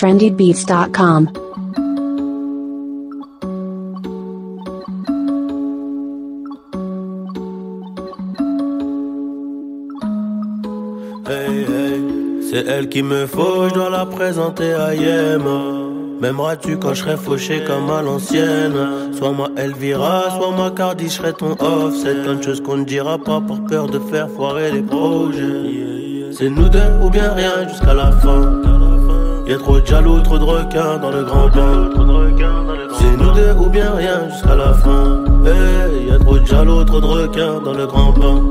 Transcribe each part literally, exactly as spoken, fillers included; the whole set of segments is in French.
trendy beats dot com. Hey, hey, c'est elle qu'il me faut, je dois la présenter à Yema. M'aimeras-tu quand je serai fauché comme à l'ancienne? Soit moi Elvira, soit moi Cardi, je serai ton offset. Plein de choses qu'on ne dira pas par peur de faire foirer les projets. C'est nous deux ou bien rien jusqu'à la fin. Y'a trop de jaloux, trop de requins dans le grand bain. C'est nous deux ou bien rien jusqu'à la fin. Hey, y'a trop de jaloux, trop de requins dans le grand bain.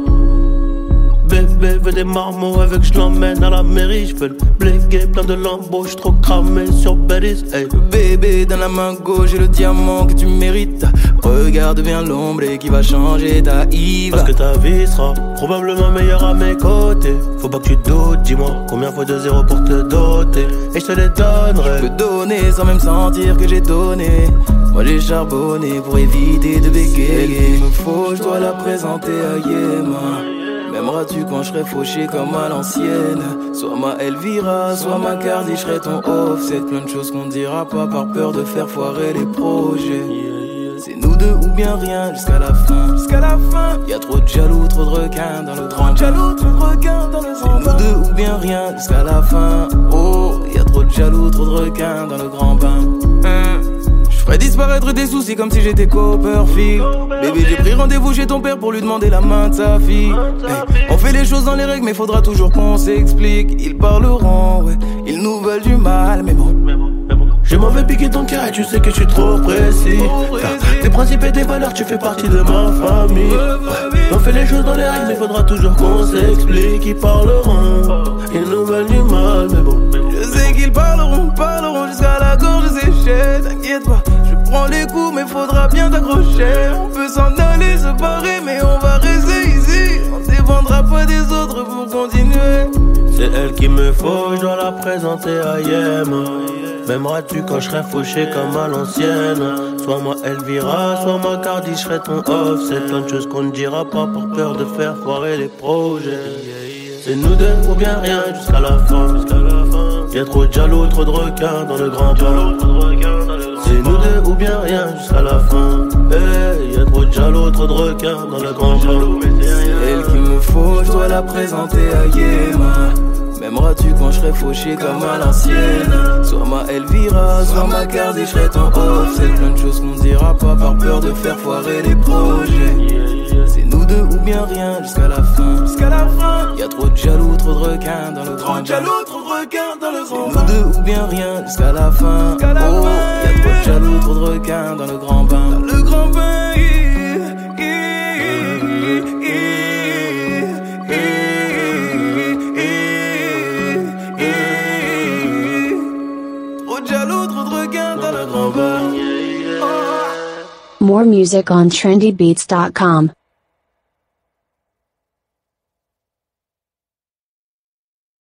Bébé veut des marmots avec je l'emmène à la mairie. J'fais le blégué, plein de lambeaux, j'suis trop cramé sur Bellis. Hey. Bébé dans la main gauche, j'ai le diamant que tu mérites. Regarde bien l'ombre et qui va changer ta Yves. Parce que ta vie sera probablement meilleure à mes côtés. Faut pas que tu doutes, dis-moi combien faut de zéro pour te doter. Et je te les donnerai. Je peux donner sans même sentir que j'ai donné. Moi j'ai charbonné pour éviter de bégayer. Il me faut, je dois la présenter à Yema. M'aimeras-tu quand je serai fauché comme à l'ancienne? Soit ma Elvira, soit ma Cardi, je serai ton offset. Plein de choses qu'on dira pas par peur de faire foirer les projets. C'est nous deux ou bien rien jusqu'à la fin. Jusqu'à la fin. Y'a trop de jaloux, trop de requins dans le grand jaloux, trop de requins dans le grand bain. C'est nous deux ou bien rien jusqu'à la fin. Oh, y'a trop de jaloux, trop de requins dans le grand bain. Hum. Je ferais disparaître tes soucis comme si j'étais Copperfield. Bébé, j'ai pris rendez-vous chez ton père pour lui demander la main de sa fille. Hey, on fait les choses dans les règles, mais faudra toujours qu'on s'explique. Ils parleront, ouais, ils nous veulent du mal, mais bon. Je m'en vais piquer ton cœur et tu sais que je suis trop précis. Tes principes et tes valeurs, tu fais partie de ma famille. Ouais, on fait les choses dans les règles, mais faudra toujours qu'on s'explique. Ils parleront, ils nous veulent du mal, mais bon. Je sais qu'ils parleront, parleront jusqu'à la gorge séchée. T'inquiète pas, je prends les coups, mais faudra bien t'accrocher. On peut s'en aller, se barrer, mais on va rester ici. On dépendra pas des autres pour continuer. C'est elle qu'il me faut, je dois la présenter à Yema. M'aimeras-tu quand je serai fauché comme à l'ancienne? Soit moi Elvira, soit moi Cardi, je serai ton offset. Plein de choses qu'on ne dira pas par peur de faire foirer les projets. C'est nous deux ou bien rien jusqu'à la fin. Y'a trop de jaloux, trop de requins dans le grand bain. C'est nous deux ou bien rien jusqu'à la fin. Hey, y'a trop de jaloux, trop de requins dans le grand bain. C'est elle qu'il me faut, je dois la présenter à Yema. M'aimeras-tu quand je serai fauché comme à l'ancienne? Soit ma Elvira, soit ma Cardi, je serai ton offset. Plein de choses qu'on dira pas par peur de faire foirer les projets. C'est nous deux ou bien rien jusqu'à la fin. Jusqu'à la fin. Y'a trop de jaloux, trop de requins dans le grand bain. Jaloux, trop de requins dans le grand bain. C'est nous deux ou bien rien jusqu'à la fin. Oh, y'a trop de jaloux, trop de requins dans le grand bain. Dans le grand bain. More music on trendy beats dot com.